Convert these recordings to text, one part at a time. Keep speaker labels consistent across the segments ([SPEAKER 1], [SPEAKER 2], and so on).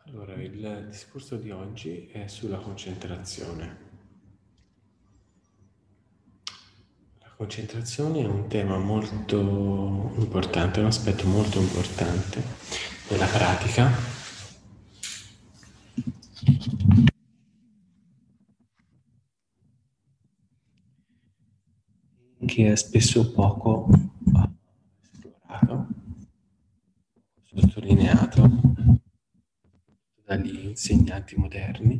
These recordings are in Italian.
[SPEAKER 1] Allora, il discorso di oggi è sulla concentrazione. La concentrazione è un tema molto importante, un aspetto molto importante della pratica che è spesso poco esplorato, sottolineato dagli insegnanti moderni.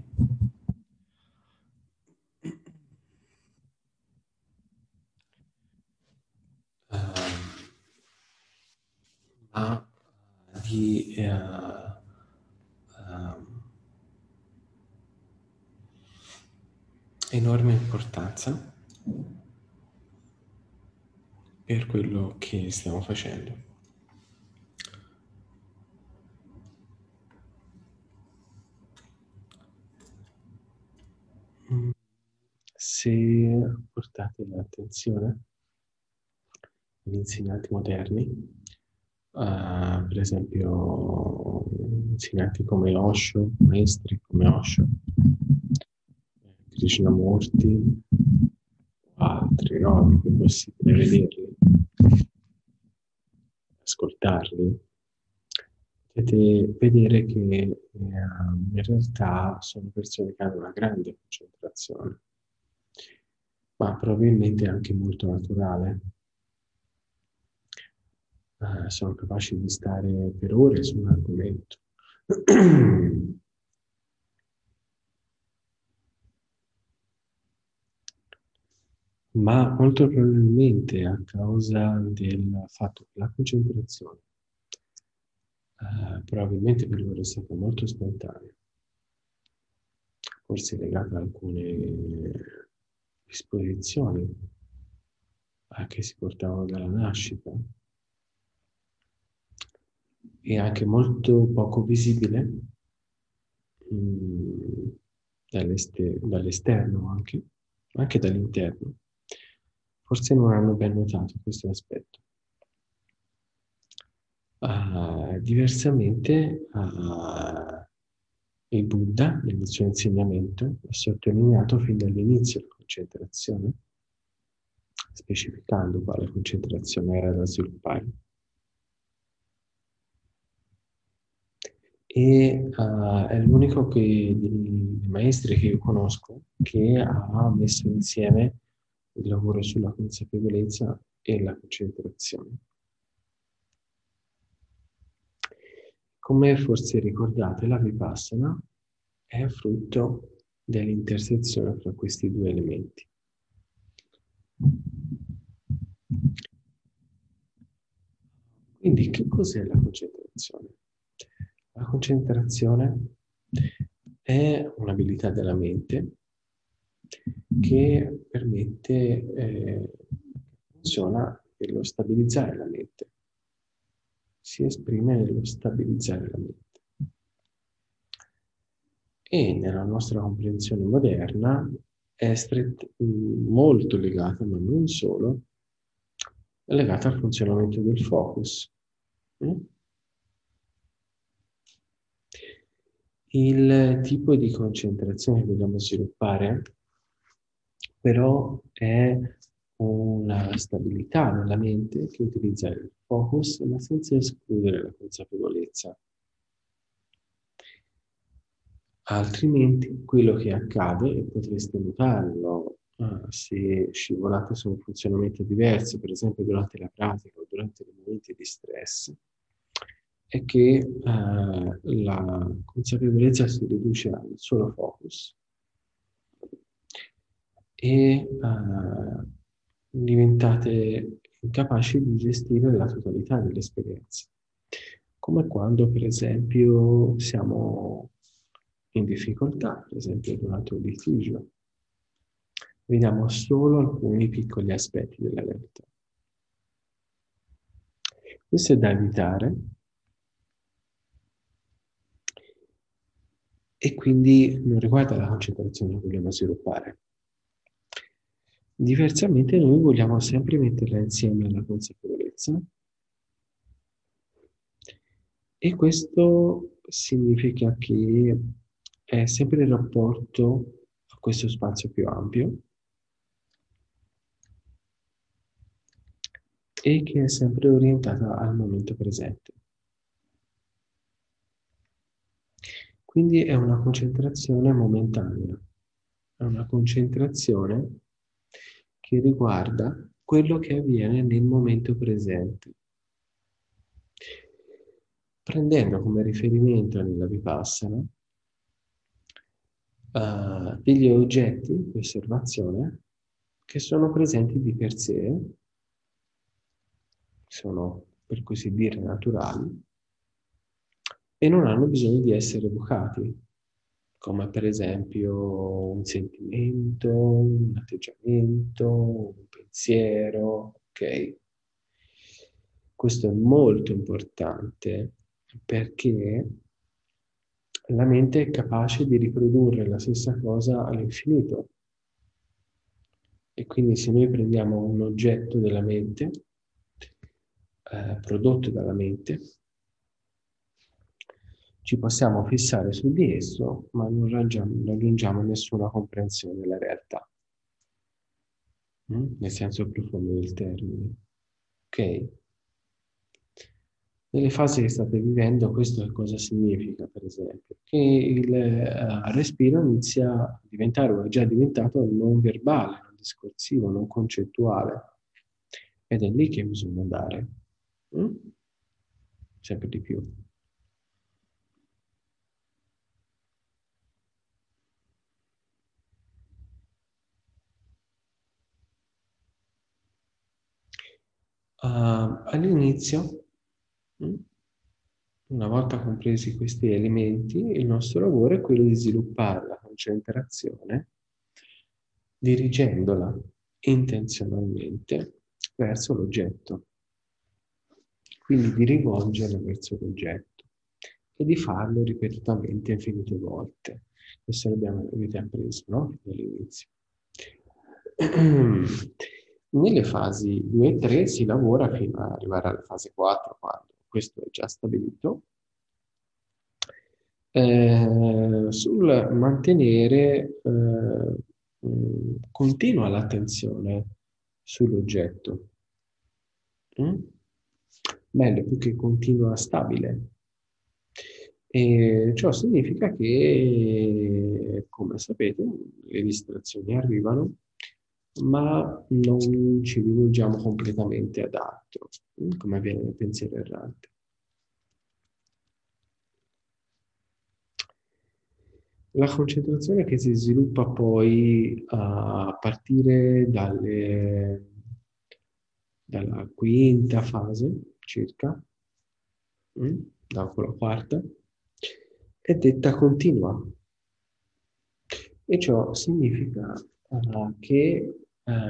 [SPEAKER 1] Ma di enorme importanza per quello che stiamo facendo. Se portate l'attenzione agli insegnanti moderni, per esempio insegnanti come Osho, maestri come Osho, Krishnamurti, altri, no? È possibile vederli, ascoltarli, potete vedere che in realtà sono persone che hanno una grande concentrazione, ma probabilmente anche molto naturale. Sono capaci di stare per ore su un argomento. Ma molto probabilmente a causa del fatto che la concentrazione probabilmente per loro è stata molto spontanea, forse legata a alcune disposizioni che si portavano dalla nascita e anche molto poco visibile dall'esterno anche dall'interno. Forse non hanno ben notato questo aspetto. Diversamente, il Buddha, nel suo insegnamento, ha sottolineato fin dall'inizio la concentrazione, specificando quale concentrazione era da sviluppare. E è l'unico dei maestri che io conosco che ha messo insieme il lavoro sulla consapevolezza e la concentrazione. Come forse ricordate, la Vipassana è frutto dell'intersezione tra questi due elementi. Quindi che cos'è la concentrazione? La concentrazione è un'abilità della mente che permette, funziona nello stabilizzare la mente. Si esprime nello stabilizzare la mente. E nella nostra comprensione moderna è molto legata, ma non solo, è legata al funzionamento del focus. Il tipo di concentrazione che vogliamo sviluppare però è una stabilità nella mente che utilizza il focus ma senza escludere la consapevolezza. Altrimenti quello che accade, e potreste notarlo se scivolate su un funzionamento diverso, per esempio durante la pratica o durante i momenti di stress, è che la consapevolezza si riduce al solo focus e diventate incapaci di gestire la totalità dell'esperienza. Come quando, per esempio, siamo in difficoltà, per esempio durante un litigio. Vediamo solo alcuni piccoli aspetti della realtà. Questo è da evitare e quindi non riguarda la concentrazione che vogliamo sviluppare. Diversamente noi vogliamo sempre metterla insieme alla consapevolezza E questo significa che è sempre in rapporto a questo spazio più ampio e che è sempre orientata al momento presente. Quindi è una concentrazione momentanea, è una concentrazione che riguarda quello che avviene nel momento presente, prendendo come riferimento nella Vipassana degli oggetti di osservazione che sono presenti di per sé, sono per così dire naturali, e non hanno bisogno di essere evocati, come per esempio un sentimento, un atteggiamento, un pensiero, ok? Questo è molto importante perché la mente è capace di riprodurre la stessa cosa all'infinito. E quindi se noi prendiamo un oggetto della mente, prodotto dalla mente, ci possiamo fissare su di esso, ma non raggiungiamo nessuna comprensione della realtà, nel senso profondo del termine. Ok? Nelle fasi che state vivendo, questo che cosa significa, per esempio? Che il respiro inizia a diventare, o è già diventato, non verbale, non discorsivo, non concettuale. Ed è lì che bisogna andare. Mm? Sempre di più. All'inizio, mm, una volta compresi questi elementi, il nostro lavoro è quello di sviluppare la concentrazione dirigendola intenzionalmente verso l'oggetto, quindi di rivolgerla verso l'oggetto e di farlo ripetutamente infinite volte. Questo l'avete appreso, no? Dall'inizio. Nelle fasi 2 e 3 si lavora fino ad arrivare alla fase 4, quando questo è già stabilito, sul mantenere continua l'attenzione sull'oggetto. Mm? Meglio, più che continua, stabile. E ciò significa che, come sapete, le distrazioni arrivano, ma non ci rivolgiamo completamente ad altro, come avviene nel pensiero errante. La concentrazione che si sviluppa poi a partire dalla quinta fase circa, dopo la quarta, è detta continua. E ciò significa che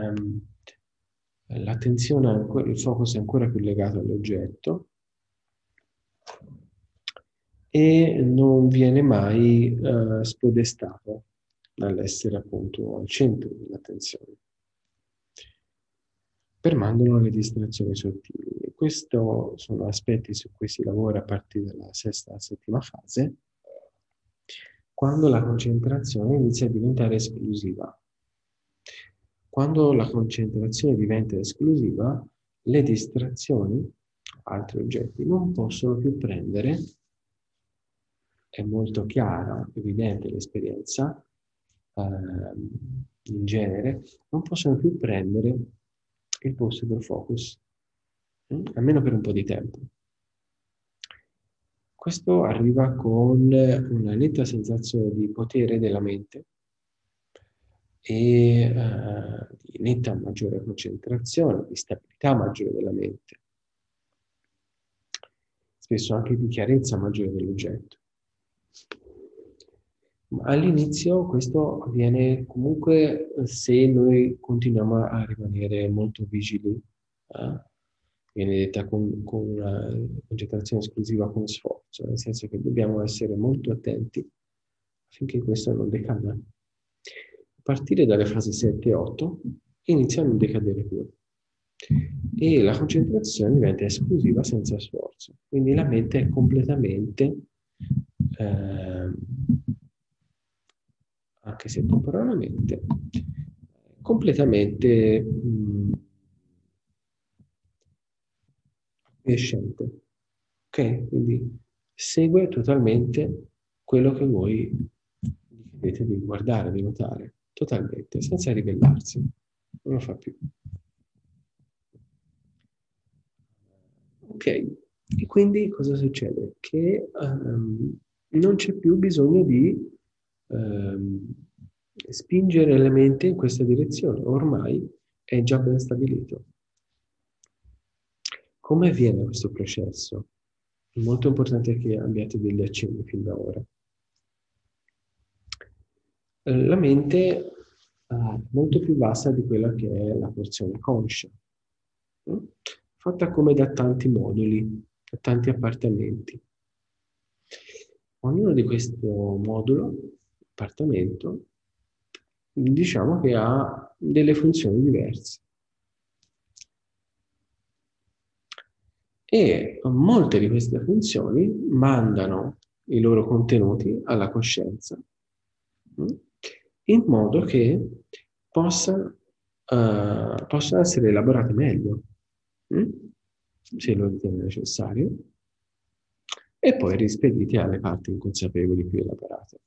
[SPEAKER 1] l'attenzione, il focus è ancora più legato all'oggetto e non viene mai spodestato dall'essere appunto al centro dell'attenzione, fermandolo alle distrazioni sottili. E questi sono aspetti su cui si lavora a partire dalla sesta, settima fase, quando la concentrazione inizia a diventare esclusiva. Quando la concentrazione diventa esclusiva, le distrazioni, altri oggetti, non possono più prendere, è molto chiara, evidente l'esperienza, in genere, non possono più prendere il posto del focus, almeno per un po' di tempo. Questo arriva con una netta sensazione di potere della mente e di netta maggiore concentrazione, di stabilità maggiore della mente, spesso anche di chiarezza maggiore dell'oggetto. Ma all'inizio questo avviene comunque se noi continuiamo a rimanere molto vigili, viene detta con una concentrazione esclusiva con sforzo, nel senso che dobbiamo essere molto attenti affinché questo non decada. A partire dalle fasi 7 e 8 inizia a non decadere più. e la concentrazione diventa esclusiva senza sforzo. Quindi la mente è completamente, ehm, anche se temporaneamente, completamente acquiescente. Ok? Quindi segue totalmente quello che voi gli chiedete di guardare, di notare, totalmente, senza ribellarsi. Non lo fa più. Ok, e quindi cosa succede? Che non c'è più bisogno di ehm, spingere la mente in questa direzione, ormai è già ben stabilito. Come avviene questo processo? È molto importante che abbiate degli accenni fin da ora. La mente è molto più vasta di quella che è la porzione conscia, no? Fatta come da tanti moduli, da tanti appartamenti. Ognuno di questo modulo, appartamento, diciamo che ha delle funzioni diverse. E molte di queste funzioni mandano i loro contenuti alla coscienza, in modo che possano essere elaborate meglio, mm? Se lo ritiene necessario, e poi rispediti alle parti inconsapevoli più elaborate.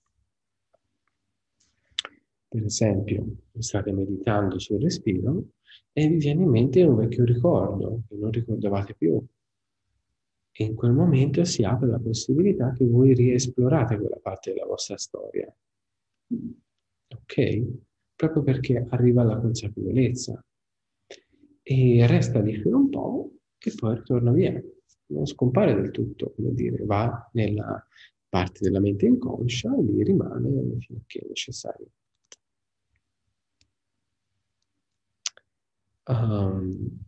[SPEAKER 1] Per esempio, state meditando sul respiro e vi viene in mente un vecchio ricordo che non ricordavate più. E in quel momento si apre la possibilità che voi riesplorate quella parte della vostra storia. Ok? Proprio perché arriva la consapevolezza. E resta lì fino a un po' e poi ritorna via. Non scompare del tutto, come dire, va nella parte della mente inconscia e lì rimane fino a che è necessario. Um,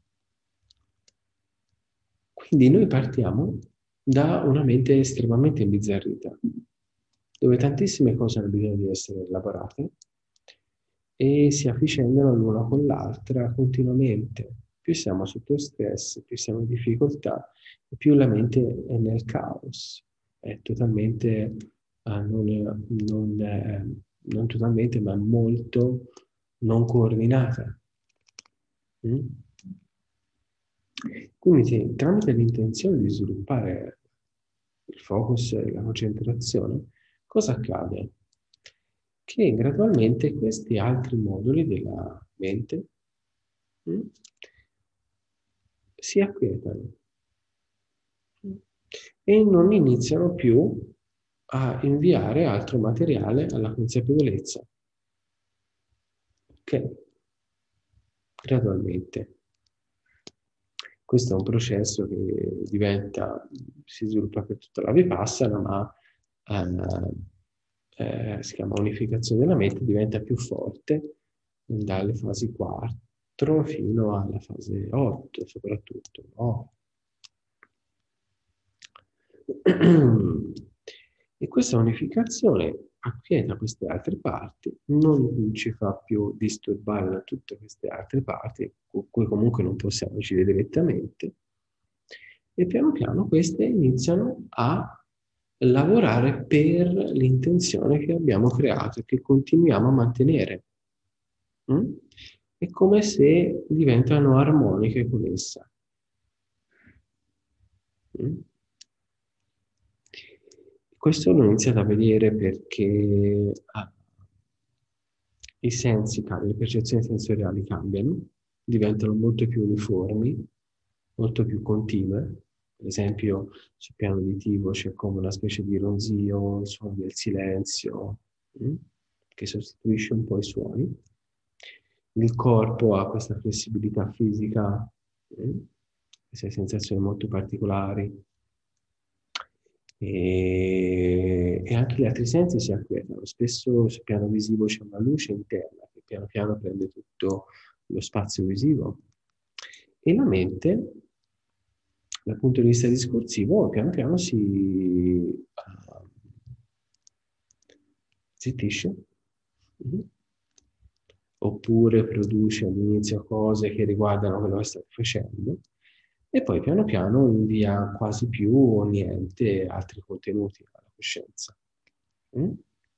[SPEAKER 1] quindi noi partiamo da una mente estremamente imbizzarrita, dove tantissime cose hanno bisogno di essere elaborate e si avvicendano l'una con l'altra continuamente. Più siamo sotto stress, più siamo in difficoltà, e più la mente è nel caos, è totalmente, non totalmente, ma molto non coordinata. Mm? Quindi tramite l'intenzione di sviluppare il focus e la concentrazione, cosa accade? Che gradualmente questi altri moduli della mente mm, si acquietano e non iniziano più a inviare altro materiale alla consapevolezza. Ok? Gradualmente. Questo è un processo che diventa, si sviluppa per tutta la Vipassana, ma si chiama unificazione della mente, diventa più forte dalle fasi 4 fino alla fase 8, soprattutto. No? E questa unificazione acquieta queste altre parti, non ci fa più disturbare da tutte queste altre parti, con cui comunque non possiamo agire direttamente, e piano piano queste iniziano a lavorare per l'intenzione che abbiamo creato e che continuiamo a mantenere. Mm? È come se diventano armoniche con essa. Mm? Questo l'ho iniziato a vedere perché i sensi cambiano, le percezioni sensoriali cambiano, diventano molto più uniformi, molto più continue. Per esempio, sul piano uditivo c'è come una specie di ronzio, il suono del silenzio, mm, che sostituisce un po' i suoni. Il corpo ha questa flessibilità fisica, queste sensazioni molto particolari. E anche gli altri sensi si acquietano. Spesso sul piano visivo c'è una luce interna che piano piano prende tutto lo spazio visivo. E la mente, dal punto di vista discorsivo, piano piano si zittisce, mhm, oppure produce all'inizio cose che riguardano quello che state facendo, e poi piano piano invia quasi più o niente altri contenuti alla coscienza. Mm?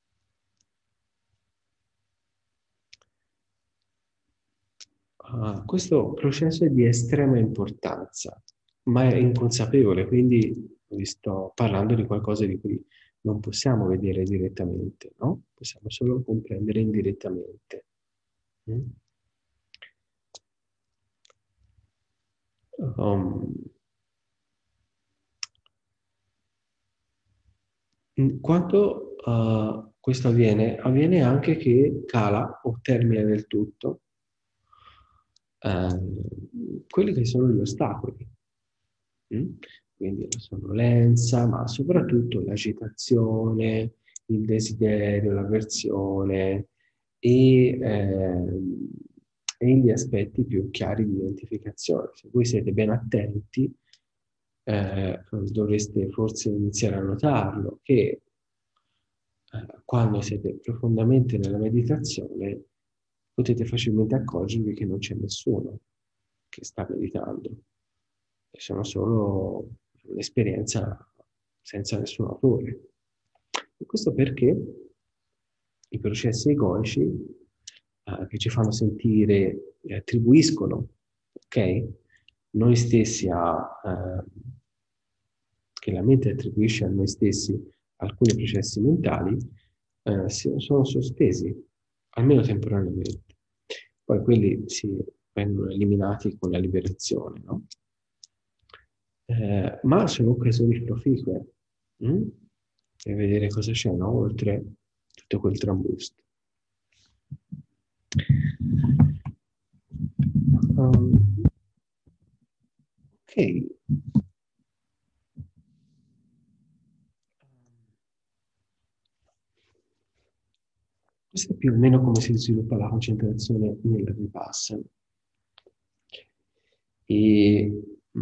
[SPEAKER 1] Questo processo è di estrema importanza, ma è inconsapevole, quindi vi sto parlando di qualcosa di cui non possiamo vedere direttamente, no? Possiamo solo comprendere indirettamente. Mm? Um, Quando questo avviene, avviene anche che cala o termina del tutto quelli che sono gli ostacoli. Mm? Quindi la sonnolenza, ma soprattutto l'agitazione, il desiderio, l'avversione e gli aspetti più chiari di identificazione. Se voi siete ben attenti, dovreste forse iniziare a notarlo, che quando siete profondamente nella meditazione potete facilmente accorgervi che non c'è nessuno che sta meditando, e sono solo un'esperienza senza nessun autore. E questo perché i processi egoici che ci fanno sentire, attribuiscono, ok? Noi stessi che la mente attribuisce a noi stessi alcuni processi mentali, sono sospesi, almeno temporaneamente. Poi quelli si vengono eliminati con la liberazione, no? Ma sono occasioni proficue, per vedere cosa c'è, no? Oltre tutto quel trambusto. Ok. Questo è più o meno come si sviluppa la concentrazione nel Vipassana. E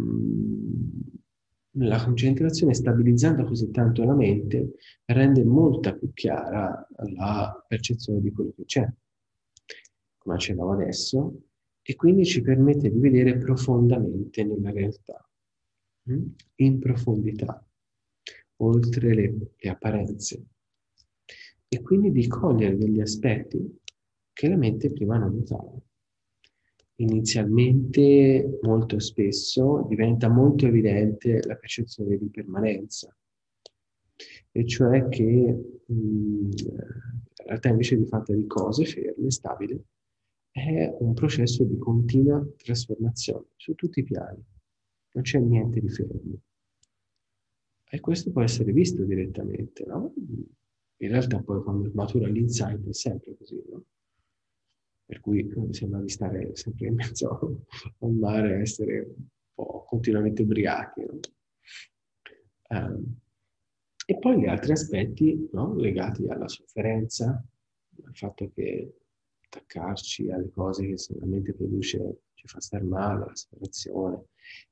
[SPEAKER 1] la concentrazione, stabilizzando così tanto la mente, rende molto più chiara la percezione di quello che c'è, come accennavo adesso, e quindi ci permette di vedere profondamente nella realtà, in profondità, oltre le apparenze, e quindi di cogliere degli aspetti che la mente prima non notava. Inizialmente, molto spesso, diventa molto evidente la percezione di permanenza, e cioè che in realtà invece di fatta di cose ferme, stabili, è un processo di continua trasformazione su tutti i piani, non c'è niente di fermo. E questo può essere visto direttamente, no? In realtà poi quando matura l'insight è sempre così, no? Per cui sembra di stare sempre in mezzo al mare, essere un po' continuamente ubriachi, no? E poi gli altri aspetti, no? Legati alla sofferenza, al fatto che attaccarci alle cose che solamente produce, ci fa star male, la separazione,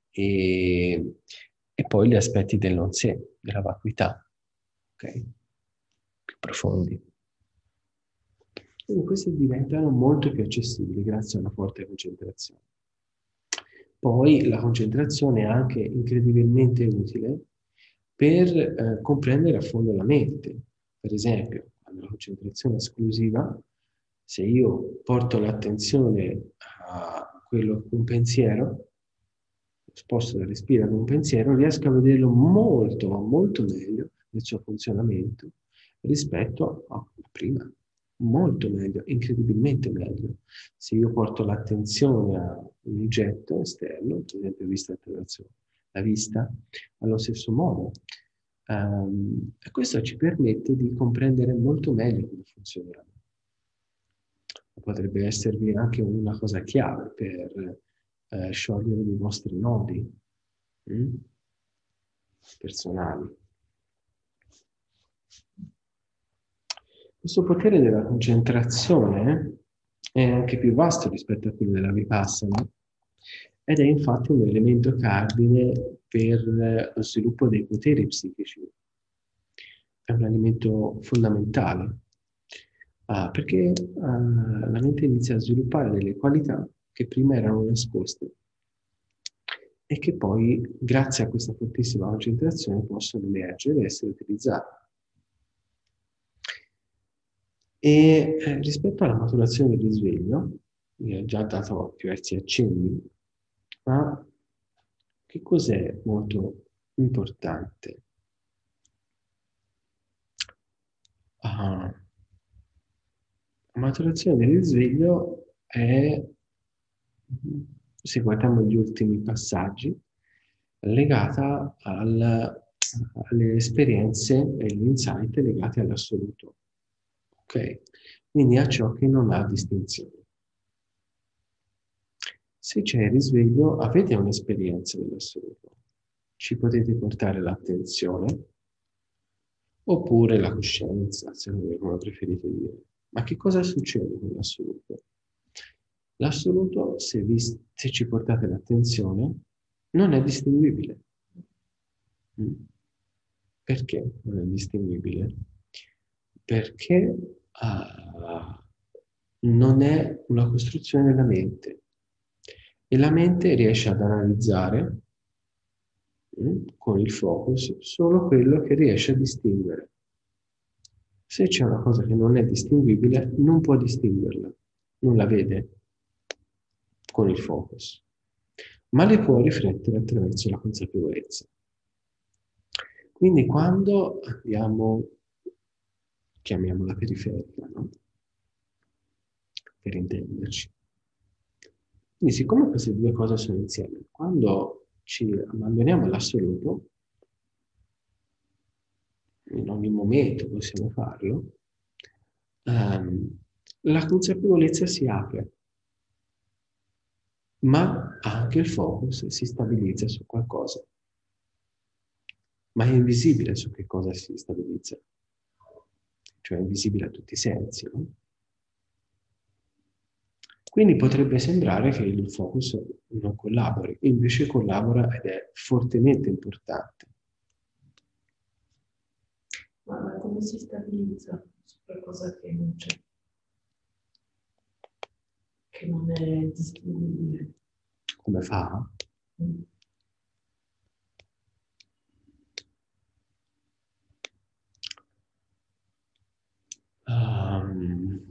[SPEAKER 1] e poi gli aspetti del non sé, della vacuità, ok? Più profondi. Quindi questi diventano molto più accessibili grazie a una forte concentrazione. Poi la concentrazione è anche incredibilmente utile per comprendere a fondo la mente. Per esempio, la concentrazione esclusiva, se io porto l'attenzione a quello, un pensiero, sposto la respiro ad un pensiero, riesco a vederlo molto, ma molto meglio nel suo funzionamento rispetto a prima. Molto meglio, incredibilmente meglio. Se io porto l'attenzione a un oggetto esterno, per esempio visto attraverso la vista, allo stesso modo. E questo ci permette di comprendere molto meglio come funzioniamo. Potrebbe esservi anche una cosa chiave per sciogliere i vostri nodi personali. Questo potere della concentrazione è anche più vasto rispetto a quello della Vipassana, ed è infatti un elemento cardine per lo sviluppo dei poteri psichici. È un elemento fondamentale. perché la mente inizia a sviluppare delle qualità che prima erano nascoste e che poi, grazie a questa fortissima concentrazione, possono emergere e essere utilizzate. E rispetto alla maturazione del risveglio, vi ho già dato diversi accenni, ma che cos'è molto importante? La maturazione del risveglio è, se guardiamo gli ultimi passaggi, legata alle esperienze e agli insight legati all'assoluto. Ok? Quindi a ciò che non ha distinzione. Se c'è il risveglio, avete un'esperienza dell'assoluto. Ci potete portare l'attenzione oppure la coscienza, se come preferite dire. Ma che cosa succede con l'assoluto? L'assoluto, se ci portate l'attenzione, non è distinguibile. Perché non è distinguibile? Perché non è una costruzione della mente e la mente riesce ad analizzare con il focus solo quello che riesce a distinguere. Se c'è una cosa che non è distinguibile, non può distinguerla, non la vede con il focus, ma le può riflettere attraverso la consapevolezza. Quindi quando andiamo, chiamiamola periferica, no? Per intenderci. Quindi siccome queste due cose sono insieme, quando ci abbandoniamo all'assoluto, in ogni momento possiamo farlo, la consapevolezza si apre, ma anche il focus si stabilizza su qualcosa. Ma è invisibile su che cosa si stabilizza, cioè è invisibile a tutti i sensi, no? Quindi potrebbe sembrare che il focus non collabori, invece collabora ed è fortemente importante.
[SPEAKER 2] Ma come si stabilizza su qualcosa che non c'è, che non è distinguibile?
[SPEAKER 1] Come fa? Um,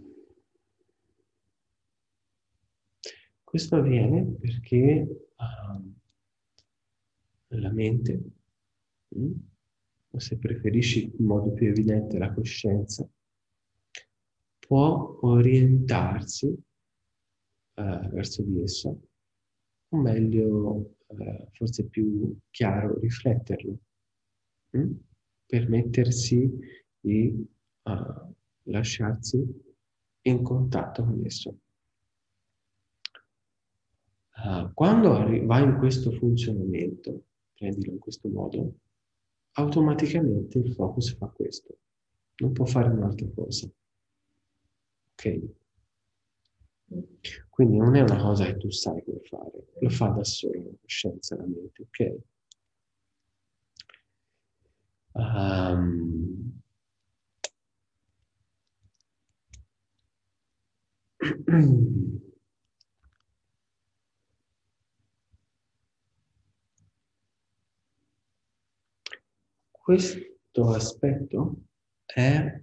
[SPEAKER 1] questo avviene perché la mente, o se preferisci in modo più evidente la coscienza, può orientarsi verso di essa, o meglio, forse più chiaro, rifletterlo, permettersi di lasciarsi in contatto con esso. Quando va in questo funzionamento, prendilo in questo modo, automaticamente il focus fa questo, non può fare un'altra cosa. Ok? Quindi non è una cosa che tu sai come fare, lo fa da solo la coscienza, la mente, ok? Um, questo aspetto è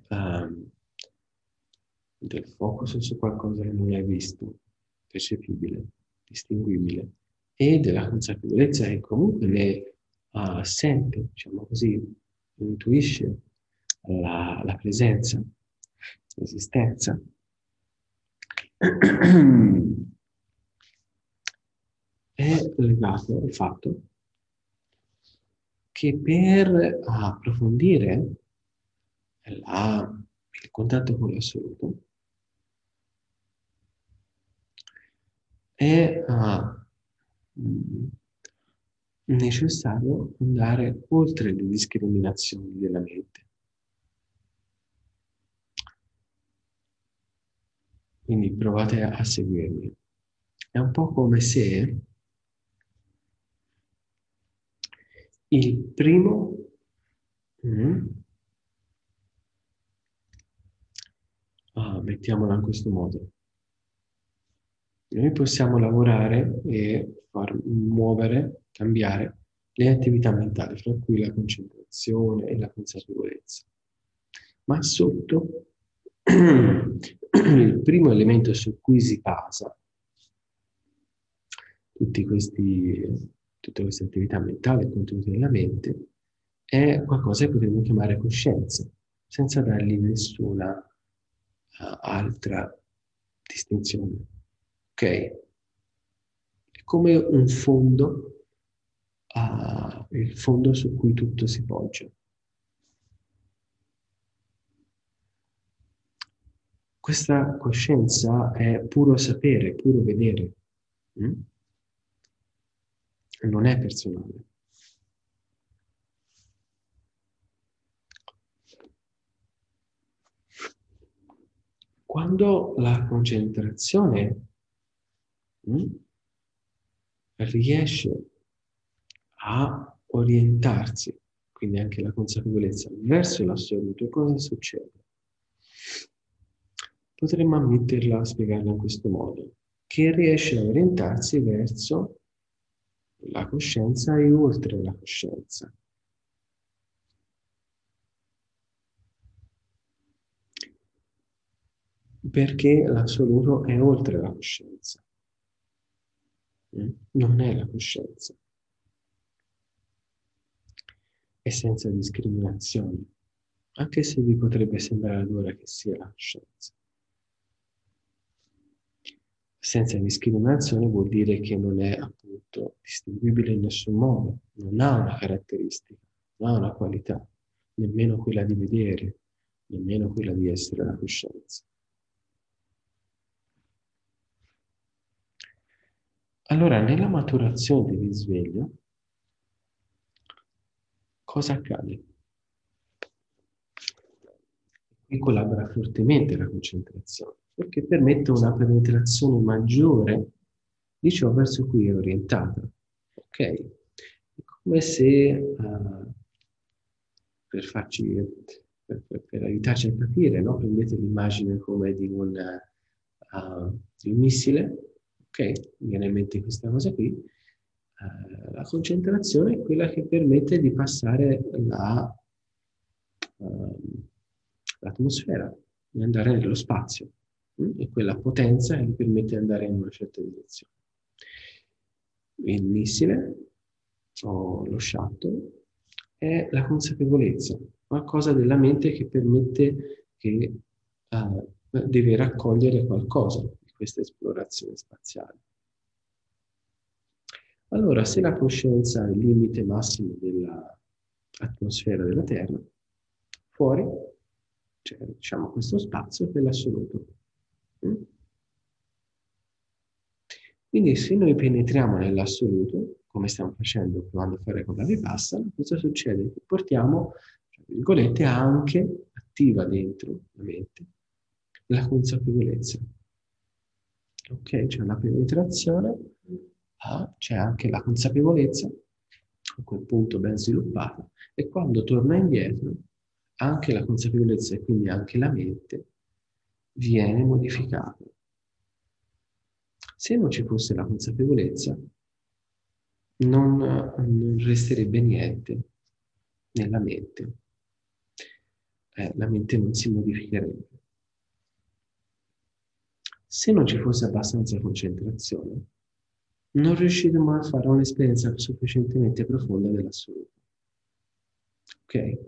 [SPEAKER 1] del focus su qualcosa che non è visto, percepibile, distinguibile, e della consapevolezza che comunque ne sente, diciamo così, intuisce la presenza, l'esistenza. È legato al fatto che per approfondire il contatto con l'assoluto è necessario andare oltre le discriminazioni della mente. Quindi provate a seguirmi. È un po' come se il primo mettiamola in questo modo. Noi possiamo lavorare e far muovere, cambiare le attività mentali, fra cui la concentrazione e la consapevolezza. Ma sotto il primo elemento su cui si basa tutte queste attività mentali contenute nella mente è qualcosa che potremmo chiamare coscienza, senza dargli nessuna altra distinzione. Ok? È come un fondo, il fondo su cui tutto si poggia. Questa coscienza è puro sapere, puro vedere. Non è personale. Quando la concentrazione riesce a orientarsi, quindi anche la consapevolezza, verso l'assoluto, cosa succede? Potremmo ammetterla, spiegarla in questo modo, che riesce a orientarsi verso la coscienza e oltre la coscienza. Perché l'assoluto è oltre la coscienza, non è la coscienza. E senza discriminazione, anche se vi potrebbe sembrare allora che sia la coscienza. Senza discriminazione vuol dire che non è appunto distinguibile in nessun modo, non ha una caratteristica, non ha una qualità, nemmeno quella di vedere, nemmeno quella di essere la coscienza. Allora, nella maturazione del risveglio, cosa accade? Qui collabora fortemente la concentrazione, perché permette una penetrazione maggiore di ciò verso cui è orientata. Ok? È come se, per aiutarci a capire, no? Prendete l'immagine come di un missile, ok? Mi viene in mente questa cosa qui. La concentrazione è quella che permette di passare l'atmosfera, di andare nello spazio, e quella potenza che gli permette di andare in una certa direzione. Il missile o lo shuttle è la consapevolezza, qualcosa della mente che permette che deve raccogliere qualcosa di questa esplorazione spaziale. Allora, se la coscienza è il limite massimo dell'atmosfera della Terra, fuori c'è, diciamo, questo spazio che è l'assoluto. Quindi se noi penetriamo nell'assoluto, come stiamo facendo provando a fare con la Vipassana, cosa succede? Che portiamo, tra virgolette, anche attiva dentro la mente la consapevolezza. Ok, c'è la penetrazione, c'è anche la consapevolezza, a quel punto ben sviluppata, e quando torna indietro, anche la consapevolezza e quindi anche la mente viene modificata. Se non ci fosse la consapevolezza, non resterebbe niente nella mente. La mente non si modificherebbe. Se non ci fosse abbastanza concentrazione, non riusciremo a fare un'esperienza sufficientemente profonda dell'assoluto. Ok?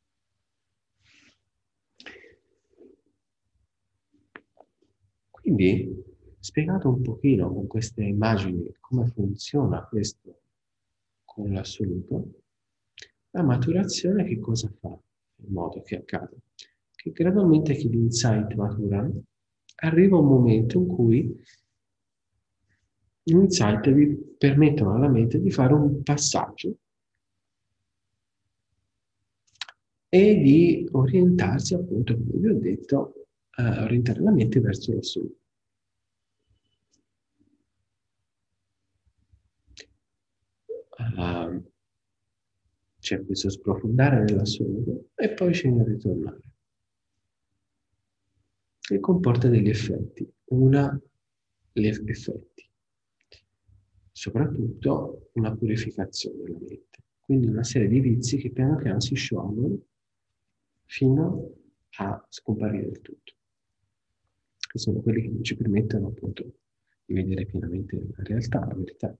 [SPEAKER 1] Quindi, spiegato un pochino con queste immagini come funziona questo con l'assoluto, la maturazione che cosa fa in modo che accada? Che gradualmente che gli insight maturano, arriva un momento in cui gli insight vi permettono alla mente di fare un passaggio e di orientarsi, appunto, come vi ho detto, orientare la mente verso l'assoluto. C'è questo sprofondare nell'assoluto e poi c'è il ritornare. e comporta degli effetti. Effetti. Soprattutto una purificazione della mente. Quindi una serie di vizi che piano piano si sciolgono fino a scomparire del tutto. Che sono quelli che non ci permettono appunto di vedere pienamente la realtà, la verità.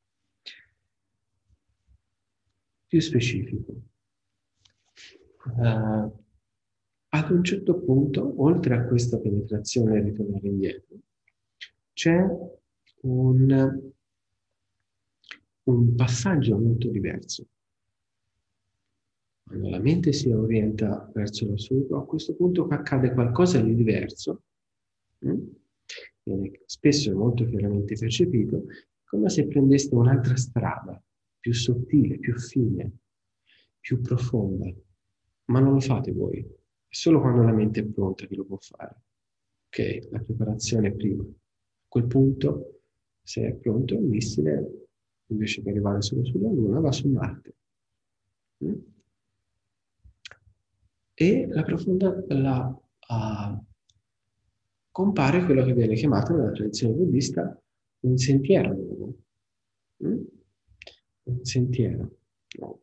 [SPEAKER 1] Più specifico. Ad un certo punto, oltre a questa penetrazione e ritornare indietro, c'è un passaggio molto diverso. Quando la mente si orienta verso l'assoluto, a questo punto accade qualcosa di diverso, viene spesso e molto chiaramente percepito, come se prendeste un'altra strada, più sottile, più fine, più profonda. Ma non lo fate voi, è solo quando la mente è pronta che lo può fare. Ok, la preparazione è prima. A quel punto, se è pronto, il missile, invece che arrivare solo sulla Luna, va su Marte. E compare quello che viene chiamato nella tradizione buddista un sentiero nuovo. Un sentiero nuovo.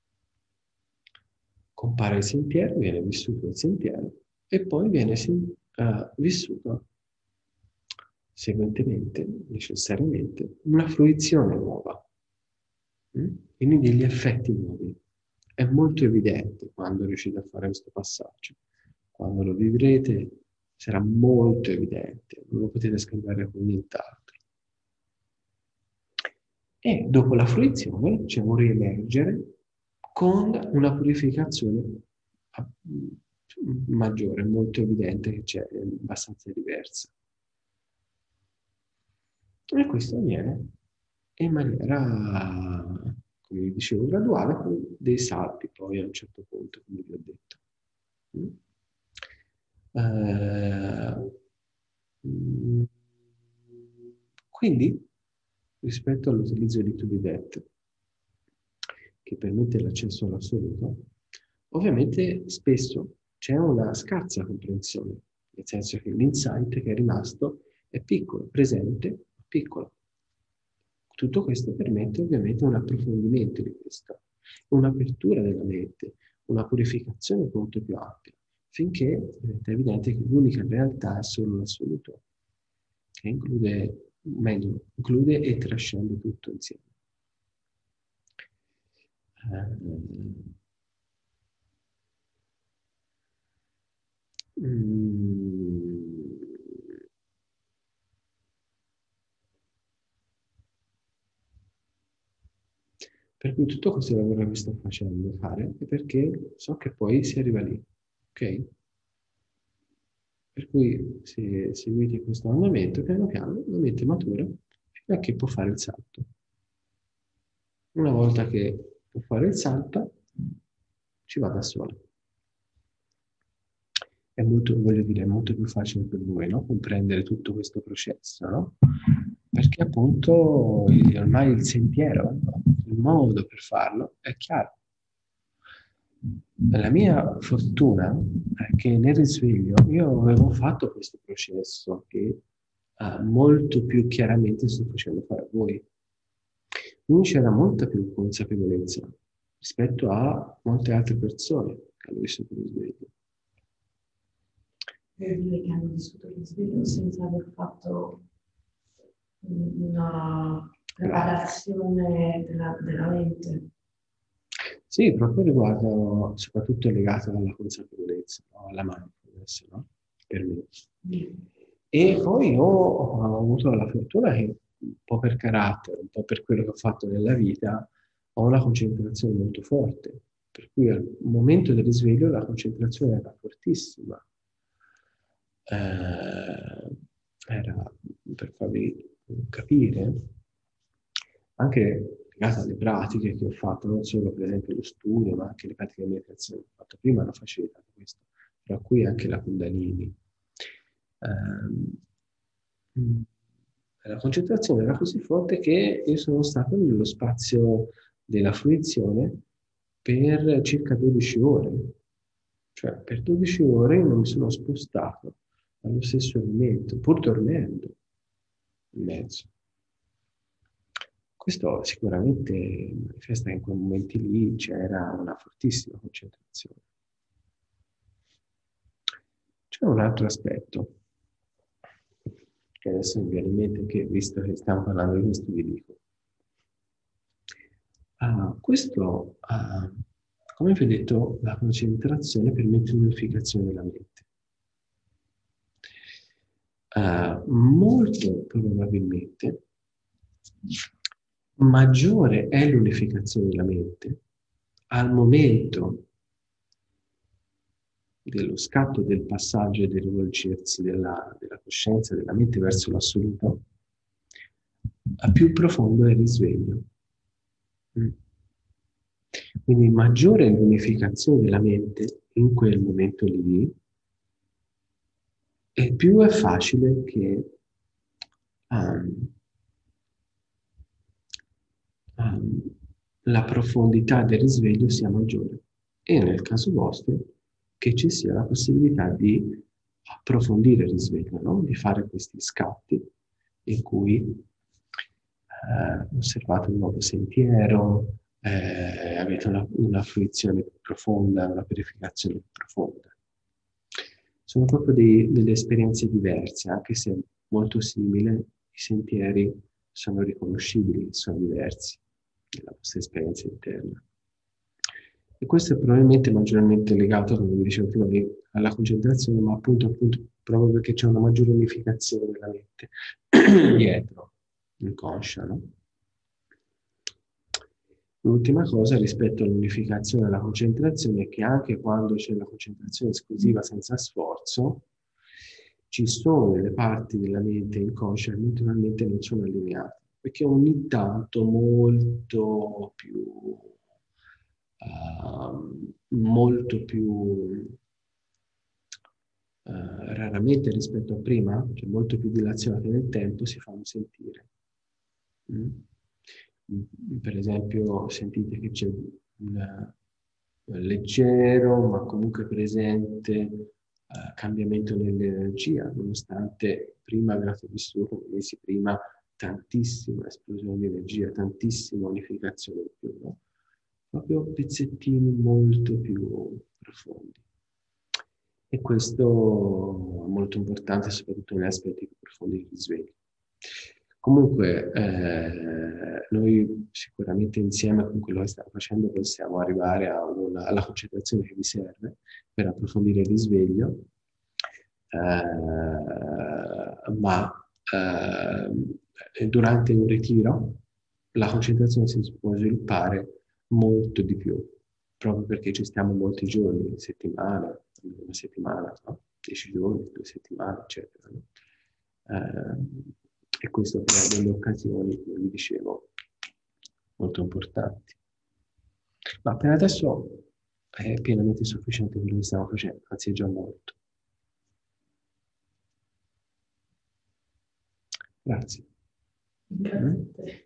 [SPEAKER 1] Compare il sentiero, viene vissuto il sentiero e poi viene vissuto seguentemente, necessariamente, una fruizione nuova. Quindi degli effetti nuovi. È molto evidente quando riuscite a fare questo passaggio. Quando lo vivrete sarà molto evidente, non lo potete scambiare con nient'altro. E dopo la fruizione c'è un riemergere con una purificazione maggiore, molto evidente che c'è, abbastanza diversa. E questo avviene in maniera, come vi dicevo, graduale, con dei salti poi a un certo punto, come vi ho detto. Quindi, rispetto all'utilizzo di to be that, che permette l'accesso all'assoluto, ovviamente spesso c'è una scarsa comprensione, nel senso che l'insight che è rimasto è piccolo, presente, ma piccolo. Tutto questo permette ovviamente un approfondimento di questo, un'apertura della mente, una purificazione molto più ampia, finché diventa evidente che l'unica realtà è solo l'assoluto, che include e trascende tutto insieme. Per cui tutto questo lavoro che sto facendo fare è perché so che poi si arriva lì, ok? Per cui se seguite questo andamento, piano piano la mente matura fino a che può fare il salto. Una volta che può fare il salto, ci va da solo. È molto, voglio dire, è molto più facile per voi, no? Comprendere tutto questo processo, no? Perché appunto ormai il sentiero, il modo per farlo è chiaro. La mia fortuna è che nel risveglio io avevo fatto questo processo che molto più chiaramente sto facendo fare a voi. Quindi c'era molta più consapevolezza rispetto a molte altre persone che hanno vissuto il risveglio.
[SPEAKER 2] Per dire che hanno vissuto il risveglio senza aver fatto una preparazione della mente.
[SPEAKER 1] Sì, proprio riguardo, soprattutto legato alla consapevolezza, no? Alla mindfulness, no? Per me. E poi io ho avuto la fortuna che un po' per carattere, un po' per quello che ho fatto nella vita, ho una concentrazione molto forte. Per cui al momento del risveglio la concentrazione era fortissima. Era, per farvi capire, anche legata alle pratiche che ho fatto, non solo per esempio lo studio, ma anche le pratiche di meditazione che ho fatto prima hanno facilitato questo, tra cui anche la Kundalini. La concentrazione era così forte che io sono stato nello spazio della fruizione per circa 12 ore. Cioè, per 12 ore non mi sono spostato allo stesso elemento, pur dormendo in mezzo. Questo sicuramente manifesta che in quei momenti lì c'era una fortissima concentrazione. C'è un altro aspetto, che adesso mi viene in mente, che visto che stiamo parlando di questo vi dico. Come vi ho detto, la concentrazione permette un'unificazione della mente. Molto probabilmente maggiore è l'unificazione della mente al momento dello scatto del passaggio e del rivolgersi della coscienza, della mente verso l'assoluto, a più profondo è il risveglio. Quindi maggiore è l'unificazione della mente in quel momento lì, e più è facile che la profondità del risveglio sia maggiore. E nel caso vostro, che ci sia la possibilità di approfondire il risveglio, no? Di fare questi scatti in cui osservate un nuovo sentiero, avete una fruizione più profonda, una purificazione più profonda. Sono proprio delle esperienze diverse, anche se molto simili, i sentieri sono riconoscibili, sono diversi nella vostra esperienza interna. E questo è probabilmente maggiormente legato, come vi dicevo prima, alla concentrazione, ma appunto proprio perché c'è una maggiore unificazione della mente dietro, inconscia, no? L'ultima cosa rispetto all'unificazione e alla concentrazione è che anche quando c'è la concentrazione esclusiva senza sforzo, ci sono delle parti della mente inconscia che naturalmente non sono allineate, perché ogni tanto molto più raramente rispetto a prima, cioè molto più dilazionate nel tempo, si fanno sentire. Per esempio, sentite che c'è un leggero, ma comunque presente cambiamento nell'energia, nonostante prima abbiate vissuto, come mesi prima, tantissima esplosione di energia, tantissima unificazione di più, no? Proprio pezzettini molto più profondi. E questo è molto importante, soprattutto negli aspetti più profondi del risveglio. Comunque, noi sicuramente insieme con quello che stiamo facendo possiamo arrivare alla concentrazione che vi serve per approfondire il risveglio, ma durante un ritiro la concentrazione si può sviluppare molto di più, proprio perché ci stiamo molti giorni, settimane, una settimana, no? 10 giorni, 2 settimane, eccetera. No? E questo crea delle occasioni, come vi dicevo, molto importanti. Ma per adesso è pienamente sufficiente quello che stiamo facendo, anzi è già molto. Grazie.
[SPEAKER 2] Grazie a te.